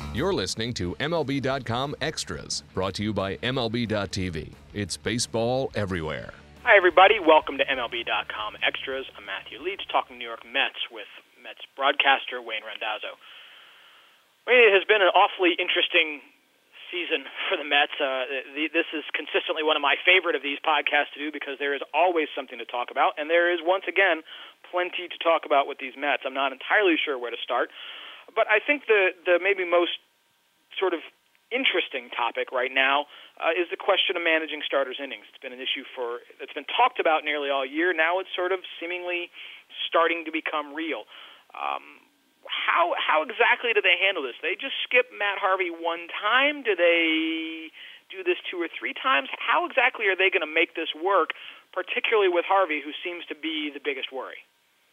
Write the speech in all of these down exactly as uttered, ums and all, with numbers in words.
You're listening to M L B dot com Extras, brought to you by M L B dot T V. It's baseball everywhere. Hi, everybody. Welcome to M L B dot com Extras. I'm Matthew Leach, talking New York Mets with Mets broadcaster Wayne Randazzo. Wayne, it has been an awfully interesting season for the Mets. Uh, the, this is consistently one of my favorite of these podcasts to do because there is always something to talk about, and there is, once again, plenty to talk about with these Mets. I'm not entirely sure where to start. But I think the, the maybe most sort of interesting topic right now uh, is the question of managing starters' innings. It's been an issue for it's been talked about nearly all year. Now it's sort of seemingly starting to become real. Um, how how exactly do they handle this? They just skip Matt Harvey one time? Do they do this two or three times? How exactly are they going to make this work, particularly with Harvey, who seems to be the biggest worry?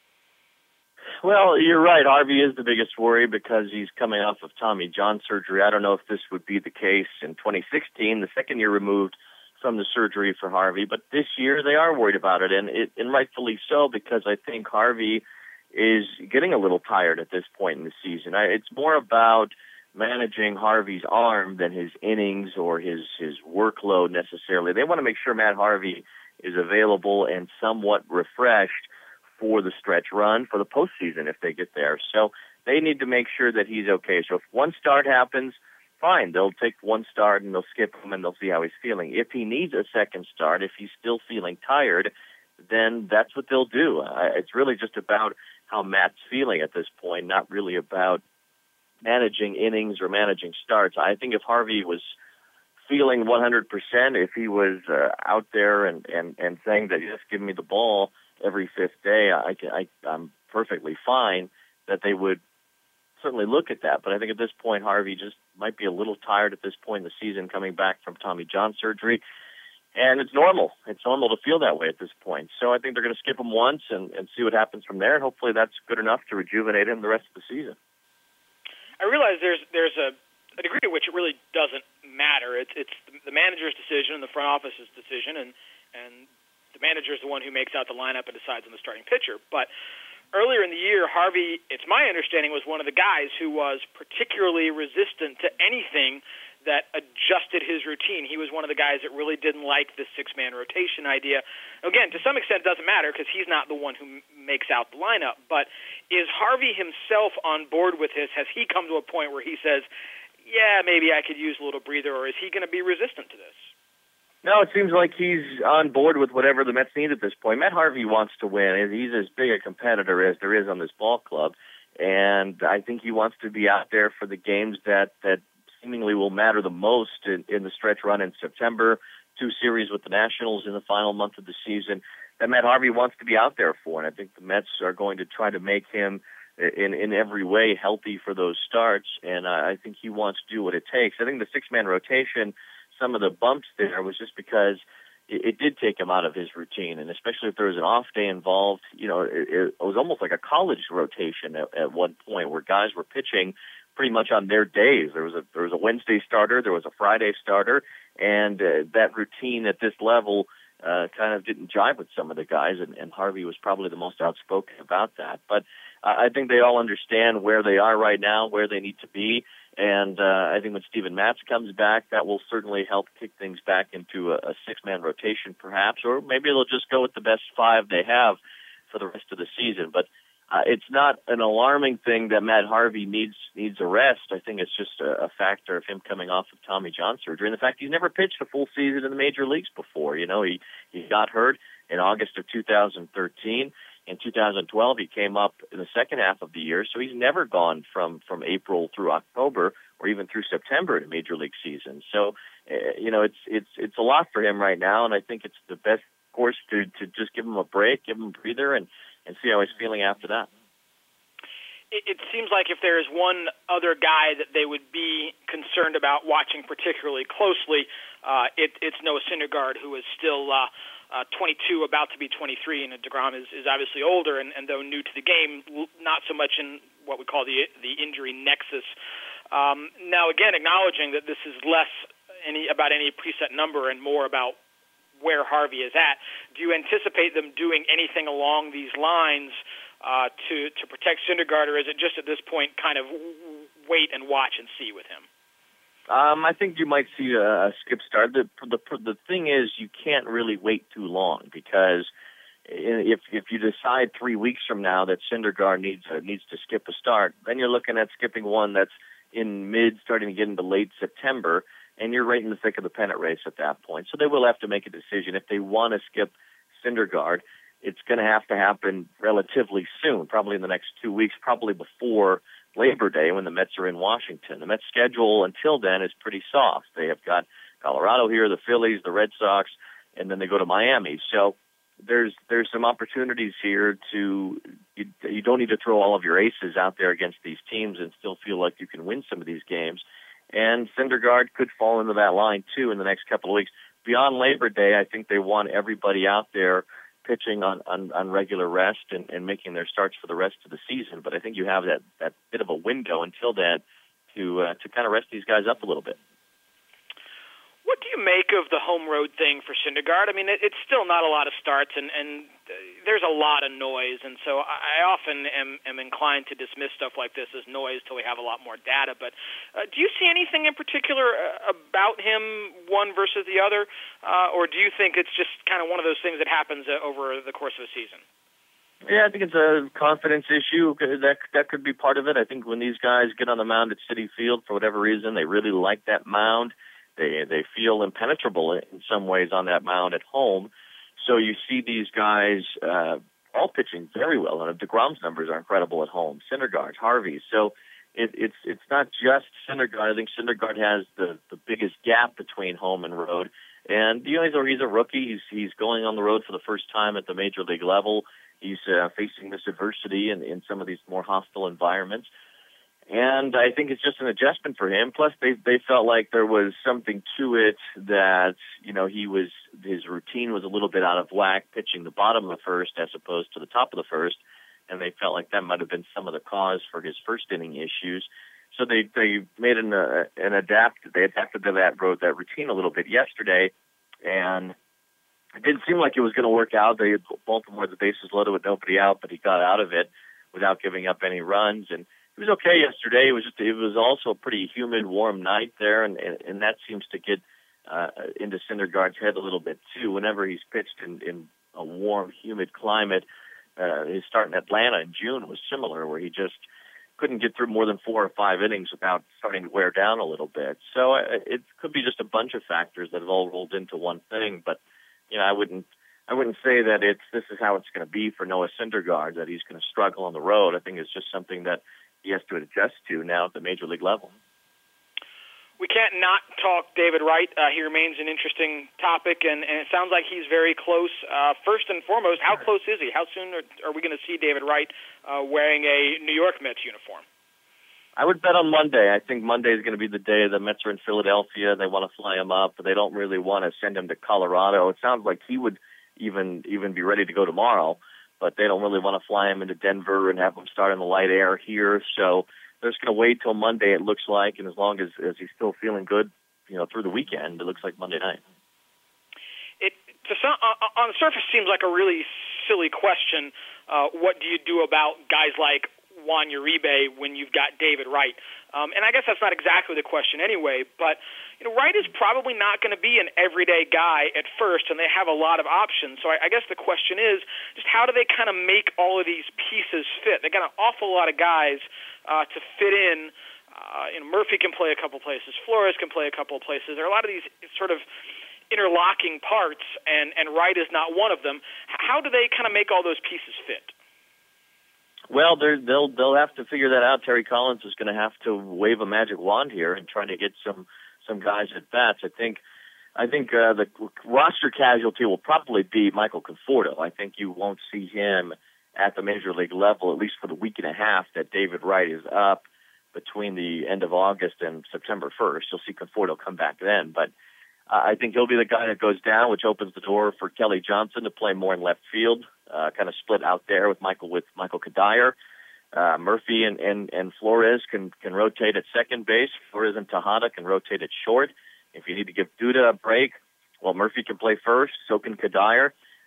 Well, you're right. Harvey is the biggest worry because he's coming off of Tommy John surgery. I don't know if this would be the case in twenty sixteen, the second year removed from the surgery for Harvey. But this year they are worried about it, and, it, and rightfully so, because I think Harvey is getting a little tired at this point in the season. I, it's more about managing Harvey's arm than his innings or his, his workload necessarily. They want to make sure Matt Harvey is available and somewhat refreshed for the stretch run, for the postseason if they get there. So they need to make sure that he's okay. So if one start happens, fine. They'll take one start and they'll skip him and they'll see how he's feeling. If he needs a second start, if he's still feeling tired, then that's what they'll do. Uh, it's really just about how Matt's feeling at this point, not really about managing innings or managing starts. I think if Harvey was feeling one hundred percent, if he was uh, out there and, and, and saying that, just give me the ball every fifth day, I, can, I, I'm perfectly fine, that they would certainly look at that. But I think at this point, Harvey just might be a little tired at this point in the season, coming back from Tommy John surgery. And it's normal. It's normal to feel that way at this point. So I think they're going to skip him once and, and see what happens from there. And hopefully that's good enough to rejuvenate him the rest of the season. I realize there's there's a, a degree to which it really doesn't matter. It's it's the manager's decision and the front office's decision, and and the manager is the one who makes out the lineup and decides on the starting pitcher. But earlier in the year, Harvey, it's my understanding, was one of the guys who was particularly resistant to anything that adjusted his routine. He was one of the guys that really didn't like the six-man rotation idea. Again, to some extent, it doesn't matter because he's not the one who makes out the lineup. But is Harvey himself on board with this? Has he come to a point where he says, yeah, maybe I could use a little breather, or is he going to be resistant to this? No, it seems like he's on board with whatever the Mets need at this point. Matt Harvey wants to win. He's as big a competitor as there is on this ball club, and I think he wants to be out there for the games that, that seemingly will matter the most in, in the stretch run in September, two series with the Nationals in the final month of the season, that Matt Harvey wants to be out there for, and I think the Mets are going to try to make him in, in every way healthy for those starts, and I think he wants to do what it takes. I think the six-man rotation, some of the bumps there was just because it, it did take him out of his routine, and especially if there was an off day involved, you know, it, it was almost like a college rotation at, at one point where guys were pitching pretty much on their days. There was a there was a Wednesday starter, there was a Friday starter, and uh, that routine at this level uh, kind of didn't jive with some of the guys, and, and Harvey was probably the most outspoken about that. But uh, I think they all understand where they are right now, where they need to be. And uh, I think when Steven Matz comes back, that will certainly help kick things back into a, a six-man rotation perhaps, or maybe they'll just go with the best five they have for the rest of the season. But uh, it's not an alarming thing that Matt Harvey needs needs a rest. I think it's just a, a factor of him coming off of Tommy John surgery. And the fact he's never pitched a full season in the major leagues before. You know, he, he got hurt in August of two thousand thirteen. In two thousand twelve, he came up in the second half of the year, so he's never gone from, from April through October or even through September in a major league season. So, uh, you know, it's it's it's a lot for him right now, and I think it's the best course to, to just give him a break, give him a breather, and, and see how he's feeling after that. It, it seems like if there is one other guy that they would be concerned about watching particularly closely, uh, it, it's Noah Syndergaard, who is still uh, Uh, twenty-two, about to be twenty-three, and DeGrom is, is obviously older, and, and though new to the game, not so much in what we call the the injury nexus. Um, now, again, acknowledging that this is less any about any preset number and more about where Harvey is at, do you anticipate them doing anything along these lines uh, to to protect Syndergaard, or is it just at this point kind of wait and watch and see with him? Um, I think you might see a, a skip start. The, the the thing is, you can't really wait too long, because if if you decide three weeks from now that Syndergaard needs uh, needs to skip a start, then you're looking at skipping one that's in mid, starting to get into late September, and you're right in the thick of the pennant race at that point. So they will have to make a decision. If they want to skip Syndergaard, it's going to have to happen relatively soon, probably in the next two weeks, probably before Labor Day when the Mets are in Washington. The Mets' schedule until then is pretty soft. They have got Colorado here, the Phillies, the Red Sox, and then they go to Miami. So there's there's some opportunities here to you, you don't need to throw all of your aces out there against these teams and still feel like you can win some of these games. And Syndergaard could fall into that line too in the next couple of weeks. Beyond Labor Day, I think they want everybody out there pitching on, on, on regular rest and, and making their starts for the rest of the season. But I think you have that, that bit of a window until then to uh, to kind of rest these guys up a little bit. What do you make of the home road thing for Syndergaard? I mean, it, it's still not a lot of starts, and, and there's a lot of noise, and so I, I often am, am inclined to dismiss stuff like this as noise till we have a lot more data. But uh, do you see anything in particular uh, about him, one versus the other, uh, or do you think it's just kind of one of those things that happens uh, over the course of a season? Yeah, I think it's a confidence issue. That that could be part of it. I think when these guys get on the mound at Citi Field, for whatever reason, they really like that mound. They they feel impenetrable in some ways on that mound at home. So you see these guys uh, all pitching very well. And DeGrom's numbers are incredible at home. Syndergaard, Harvey. So it, it's it's not just Syndergaard. I think Syndergaard has the, the biggest gap between home and road. And you know, he's a, he's a rookie. He's he's going on the road for the first time at the major league level. He's uh, facing this adversity in, in some of these more hostile environments. And I think it's just an adjustment for him. Plus, they they felt like there was something to it that, you know, he was his routine was a little bit out of whack, pitching the bottom of the first as opposed to the top of the first, and they felt like that might have been some of the cause for his first inning issues. So they they made an uh, an adapt. They adapted to that road that routine a little bit yesterday, and it didn't seem like it was going to work out. They Baltimore had the bases loaded with nobody out, but he got out of it without giving up any runs. And it was okay yesterday. It was just it was also a pretty humid, warm night there, and and, and that seems to get uh, into Syndergaard's head a little bit too. Whenever he's pitched in, in a warm, humid climate, uh, his start in Atlanta in June was similar, where he just couldn't get through more than four or five innings without starting to wear down a little bit. So uh, it could be just a bunch of factors that have all rolled into one thing. But you know, I wouldn't. I wouldn't say that it's this is how it's going to be for Noah Syndergaard, that he's going to struggle on the road. I think it's just something that he has to adjust to now at the major league level. We can't not talk David Wright. Uh, he remains an interesting topic, and, and it sounds like he's very close. Uh, first and foremost, how close is he? How soon are, are we going to see David Wright uh, wearing a New York Mets uniform? I would bet on Monday. I think Monday is going to be the day the Mets are in Philadelphia. They want to fly him up, but they don't really want to send him to Colorado. It sounds like he would even even be ready to go tomorrow, but they don't really want to fly him into Denver and have him start in the light air here. So they're just going to wait till Monday, it looks like, and as long as, as he's still feeling good, you know, through the weekend, it looks like Monday night. It to some, uh, on the surface seems like a really silly question. Uh, what do you do about guys like Juan Uribe when you've got David Wright? Um, and I guess that's not exactly the question anyway, but you know, Wright is probably not going to be an everyday guy at first, and they have a lot of options. So I, I guess the question is just how do they kind of make all of these pieces fit? They got an awful lot of guys uh, to fit in. Uh, you know, Murphy can play a couple places. Flores can play a couple places. There are a lot of these sort of interlocking parts, and, and Wright is not one of them. How do they kind of make all those pieces fit? Well, they'll they'll have to figure that out. Terry Collins is going to have to wave a magic wand here and try to get some some guys at bats. I think I think uh, the roster casualty will probably be Michael Conforto. I think you won't see him at the major league level, at least for the week and a half that David Wright is up between the end of August and September first. You'll see Conforto come back then, but uh, I think he'll be the guy that goes down, which opens the door for Kelly Johnson to play more in left field. Uh, kind of split out there with Michael with Michael Kadire. Uh, Murphy and, and, and Flores can, can rotate at second base. Flores and Tejada can rotate at short. If you need to give Duda a break, well, Murphy can play first, so can Kadire.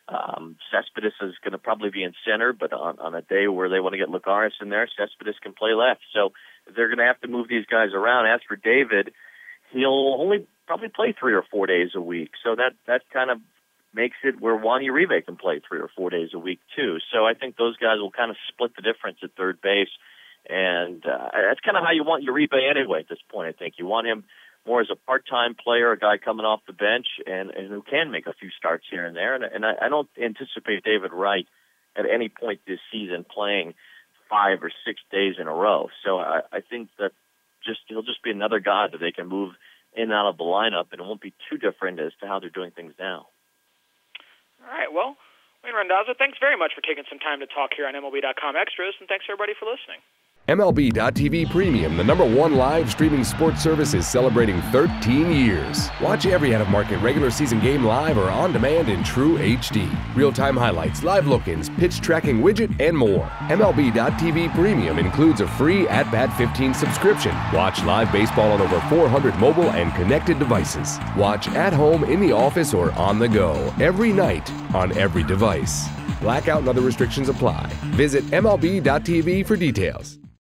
Um, Cespedes is going to probably be in center, but on, on a day where they want to get Lagares in there, Cespedes can play left. So they're going to have to move these guys around. As for David, he'll only probably play three or four days a week. So that, that kind of makes it where Juan Uribe can play three or four days a week too. So I think those guys will kind of split the difference at third base. And uh, that's kind of how you want Uribe anyway at this point, I think. You want him more as a part-time player, a guy coming off the bench and, and who can make a few starts here and there. And, and I, I don't anticipate David Wright at any point this season playing five or six days in a row. So I, I think that just he'll just be another guy that they can move in and out of the lineup, and it won't be too different as to how they're doing things now. All right, well, Wayne Randazzo, thanks very much for taking some time to talk here on M L B dot com Extras, and thanks everybody for listening. M L B dot T V Premium, the number one live streaming sports service, is celebrating thirteen years. Watch every out-of-market regular season game live or on demand in true H D. Real-time highlights, live look-ins, pitch tracking widget, and more. M L B dot T V Premium includes a free At Bat fifteen subscription. Watch live baseball on over four hundred mobile and connected devices. Watch at home, in the office, or on the go every night on every device. Blackout and other restrictions apply. Visit M L B dot T V for details.